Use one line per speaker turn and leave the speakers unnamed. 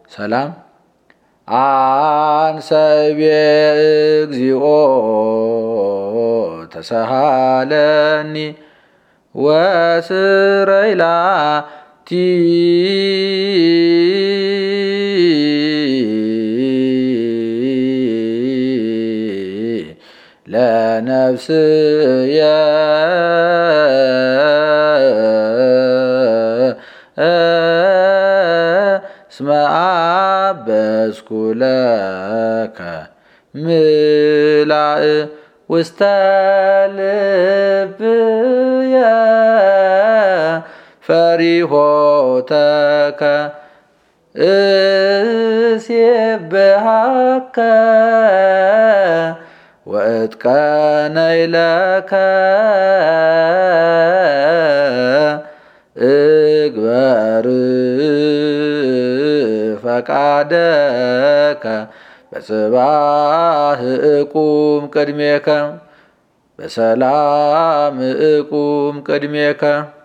ሰላም አንሰቤ እግዚኦ ተሰሃለኒ ወስረይ ላቲ ለነፍስየ እስመ አበስኩ ለከ ምላእ ውስተ ልብየ ፈሪሆተከ እስየብሐከ ወእጥቀነይ ለከ እግበር ፈቃደከ በጽባሕ እቁም ቅድሜከ በሰላም እቁም ቅድሜከ